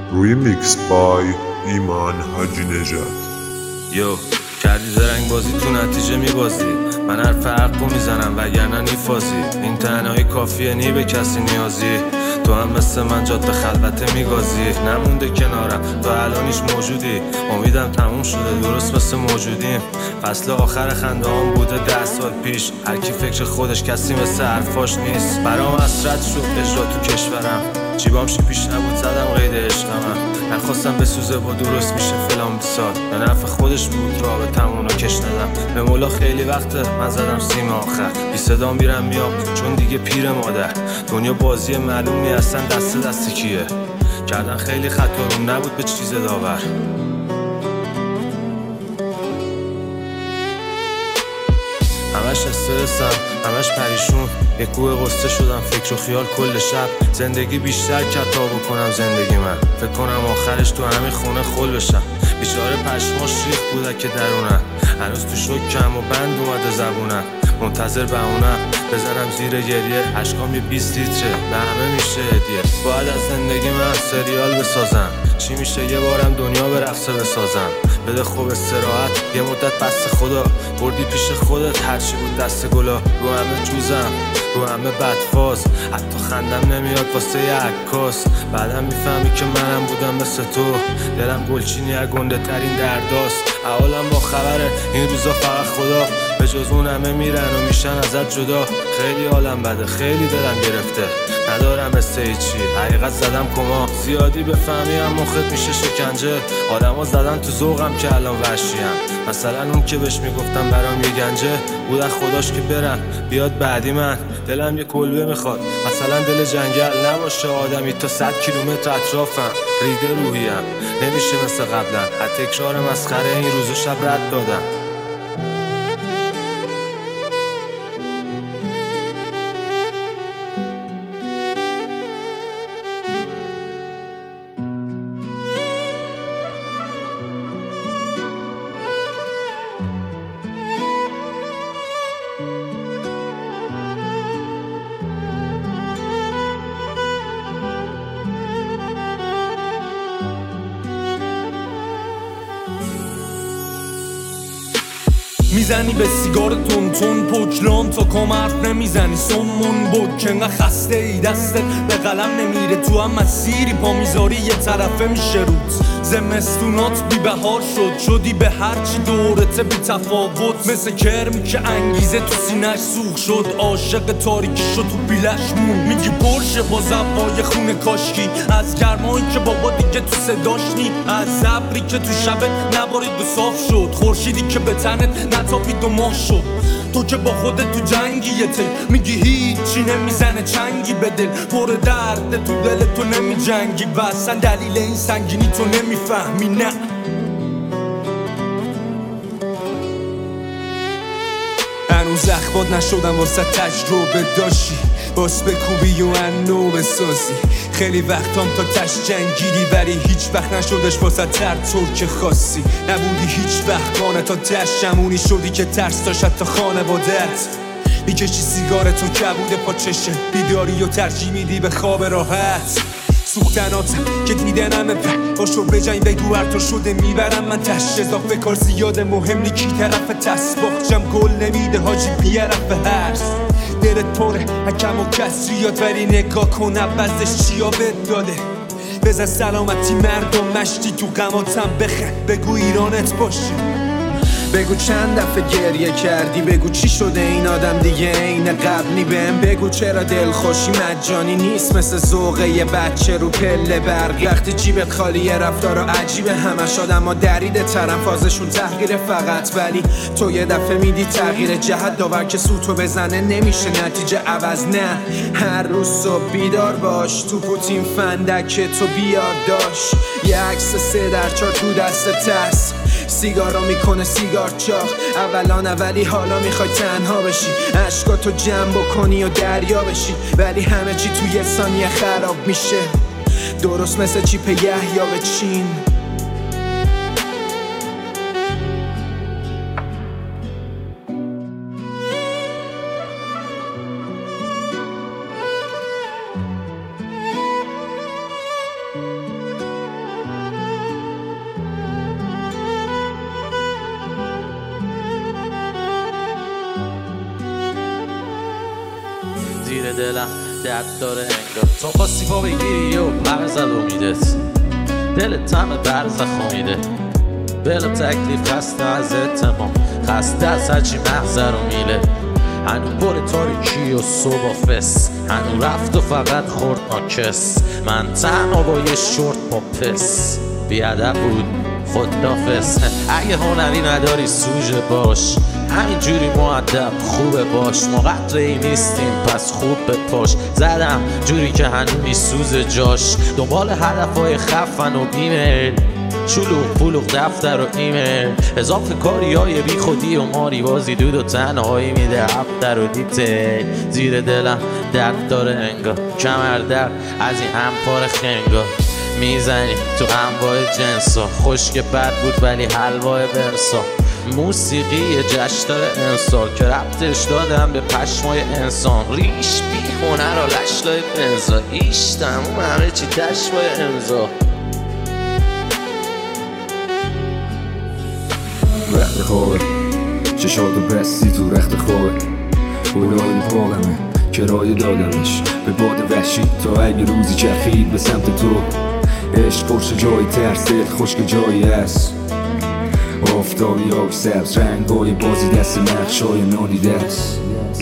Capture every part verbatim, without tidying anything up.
ریمیکس بای ایمان حاجی نژاد. یو کردی زرنگ بازی تو نتیجه میبازی، من هر فرق رو میزنم وگرنه نیفازی. این تنهایی کافیه نی به کسی نیازی، تو هم مثل من جاده خلوته میگازی. نمونده کنارم تو الانیش موجودی، امیدم تموم شده درست مثل موجودیم. فصل آخر خنده هم بوده ده سال پیش، هرکی فکر خودش کسی مثل حرفاش نیست. برام حسرت شد اجرا تو کشورم، جیبام شیپیش نبود زدم قید عشقمم. نخواستم بسوزه با درست میشه فلان بیسار، به نفع خودش بود رابطمون رو کش ندم. به مولا خیلی وقته من زدم سیم آخر، بی صدا میرم میام چون دیگه پیر مادر. دنیا بازی معلوم نی اصلا دست دست کیه، کردن خیلی خطا روم نبود به چیز داور. همش استرسم همش پریشون، یه کوه قصه شدم فکر و خیال کل شب. زندگی بیشتر کتا بکنم زندگی من، فکر کنم آخرش تو همین خونه خل بشم. بیچاره پشماش ریخ بوده که درونم، هنوز تو شکم و بند اومده زبونم. منتظر بهونم بزنم زیر گریه، اشکام یه بیست لیتره به همه میشه هدیه. باید از زندگی من سریال بسازم، چی میشه یه بارم دنیا به رقصه بسازم. بده خوب استراحت یه مدت بس خدا، بردی پیش خودت هرچی بود دست گلا. رو همه جوزم رو همه بدفاز، حتی خندم نمیاد واسه یه عکاس. بعدم میفهمی که منم بودم مثل تو، دلم گلچینی از گنده ترین درداست. احوالم با خبره این روزا فقط خدا، به جز اون همه میرن و میشن ازت جدا. خیلی حالم بده خیلی دلم گرفته، ندارم مثل هیچی حقیقت زدم کما. زیادی بفهمی هم مخت میشه شکنجه، آدم ها زدن تو ذوقم که الان وحشیم. مثلا اون که بهش میگفتم برام یه گنجه بود از خداش که برم بیاد بعدی من. دلم یه کلبه میخواد مثلا دل جنگل، نباشه آدمی تا صد کیلومتر اطرافم. ریده روحیم نمیشه مثل قبلا، از تکرار مسخره این روزو شب رد دادم. میزنی به سیگار تون تون پوچلام تا کام حرف نمیزنی. سمون بود که انقدر خسته ای دستت به قلم نمیره، تو هم مسیری پا میذاری یه طرفه میشه روت. زمستونات بی بهار شد، شدی به هرچی دورته بی تفاوت. مثل کرمی که انگیزه تو سینش سوخ شد، عاشق تاریکی شد تو بیلش مون. میگی پرشه با زبای خونه کاشکی، از گرمایی که بابا دیگه تو صداش نی، از ابری که تو شبه نبارید و صاف شد، خورشیدی که به تنت نتابید و ماه شد. تو که با خودت تو جنگی یه تی، میگی هیچی نمیزنه چنگی به دل، پر درد تو دل تو نمی جنگی و اصلا دلیل این سنگینی تو نمیفهمی. نه هنوز اخبات نشدم واسه تجربه داشتی، باس بکوبی و انو بسازی. خیلی وقتام تا تش جنگیدی ولی هیچ وقت نشدش واسه تر طور که خواستی. نبودی هیچ وقت خانه تا تش شمونی شدی که ترس داشت تا خانوادت. میکشی سیگارتو کبوده پا چشه، بیداری و ترجیح میدی به خواب راحت. سوختناتم که دیدنمه باشو بجنگ بگو هر تو شده میبرم من تش. اضافه کار زیاده مهم نی کی طرف تسباخ، گل نمیده حاجی بیارم به هرس. دلت پره حکم و کسریات ولی نگاه کن عوضش چیا بد داده. بزن سلامتی مردم مشتی تو قماتم بخند، بگو ایرانت باشه. بگو چند دفعه گریه کردی، بگو چی شده این آدم دیگه عین قبلی. بهم بگو چرا دلخوشی مجانی نیست مثل ذوق یه بچه رو پله برقی. وقتی جیبت خالیه رفتارا عجیبه، همش آدم ها دریده ترن فازشون تحقیره فقط. ولی تو یه دفعه میدی تغییر جهت، داور که سوتو بزنه نمیشه نتیجه عوض. نه هر روز صبح بیدار باش، تو پوتین فندک تو بیار داشت. یه عکس سه در چار تو دست تست، سیگارا میکنه سیگار چاق. اولان اولی حالا میخوای تنها بشی، عشقاتو جمع بکنی و دریا بشی. ولی همه چی توی یه ثانیه خراب میشه، درست مثل چیپ یحیی به چین. دلم درد داره انگار تو خواستی پا بگیری و برزد امیدت دلت همه برزخ امیده بلا تکلیف خسته از اتمام خسته از هرچی مغزه رو میله هنو پر تاریکی و صبح فس هنو رفت و فقط خورد ناکس من تنها با یه شورت با پس بیادب بود خدافز اگه هنری نداری سوژه باش همینجوری مؤدب خوبه باش ما قدری نیستیم پس خوب بپاش زدم جوری که هنو میسوز جاش دنبال هدفهای خفن و بیمیل شلوغ پلوغ دفتر و ایمیل اضافه کاری های بی خودی و ماری بازی دود و تنهایی میده افتر و دیتیل زیر دلم درد داره انگار کمر درد از این همپار خنگا میزنی تو انواع جنسا خشک بد بود ولی حلوای برسا موسیقی یه جشن‌دار انسان که ربطش دادم به پشمای انسان ریش بی هنر و لشلای بنزا ایش تموم همه چی تشمای امضا رخت خوابه چشات و بستی تو رخت خوابه بلای پاقمه کرایه دادمش به باد وحشی تا اگه روزی چرخید به سمت تو عشق پرش جای ترس دل خشک جایی هست آفتابی آب سبز رنگای بازی دست نقشای نادیده است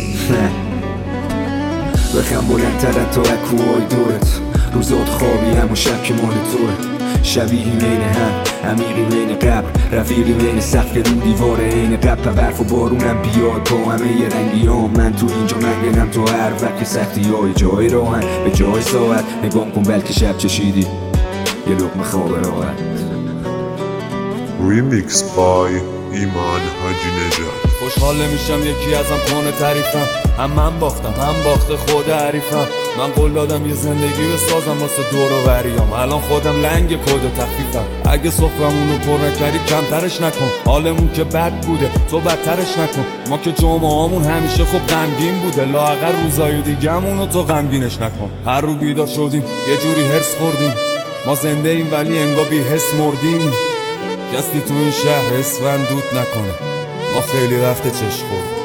بخم بلندتر تا اکوهای دورت روزات خوابی هم و شب که مال توه شبیهی بین هم عمیقی بین قبل رفیقی بین سقف که رو دیوار عین قبل برف و بارونم بیاد با همه یه رنگی هم من تو اینجا منگنم تو هر وقت که سختی های جای راهن به جای ساعت نگام کن بلکه شب چشیدی یه لقمه خواب راحت Remix by ایمان حاجی نژاد. خوشحال نمیشم یکی ازم کنه تعریفم هم من باختم هم باخته خود حریفم من قول دادم یه زندگی بسازم واسه دور و بریام الان خودم لنگ کد و تخفیفم اگه سفرمونو پر نکردی کمترش نکن حالمون که بد بوده تو بدترش نکن ما که جمعه هامون همیشه خوب غمگین بوده لااقل روزای دیگه‌مونو تو غمگینش نکن هر رو بیدار شدیم یه جوری هرس خوردیم ما زنده ایم ولی انگار بی حس مردیم کسی تو این شهر اسفند دود نکنه ما خیلی رفته چشم خورد